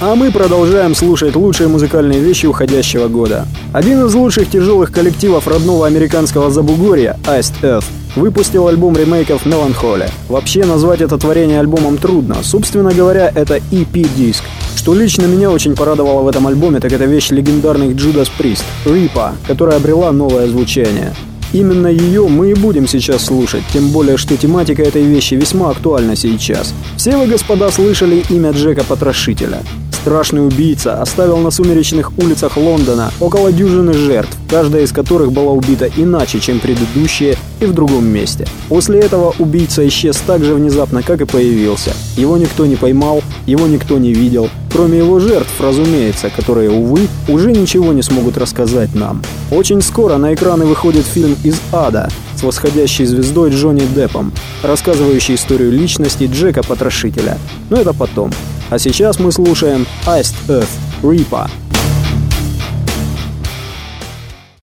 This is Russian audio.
А мы продолжаем слушать лучшие музыкальные вещи уходящего года. Один из лучших тяжелых коллективов родного американского Забугорья, Iced Earth, выпустил альбом ремейков Melancholy. Вообще назвать это творение альбомом трудно. Собственно говоря, это EP-диск. Что лично меня очень порадовало в этом альбоме, так это вещь легендарных Judas Priest, Reaper, которая обрела новое звучание. Именно ее мы и будем сейчас слушать, тем более, что тематика этой вещи весьма актуальна сейчас. Все вы, господа, слышали имя Джека Потрошителя. Страшный убийца оставил на сумеречных улицах Лондона около дюжины жертв, каждая из которых была убита иначе, чем предыдущие, и в другом месте. После этого убийца исчез так же внезапно, как и появился. Его никто не поймал, его никто не видел, кроме его жертв, разумеется, которые, увы, уже ничего не смогут рассказать нам. Очень скоро на экраны выходит фильм «Из ада» с восходящей звездой Джонни Деппом, рассказывающий историю личности Джека Потрошителя. Но это потом. А сейчас мы слушаем Iced Earth, Reaper.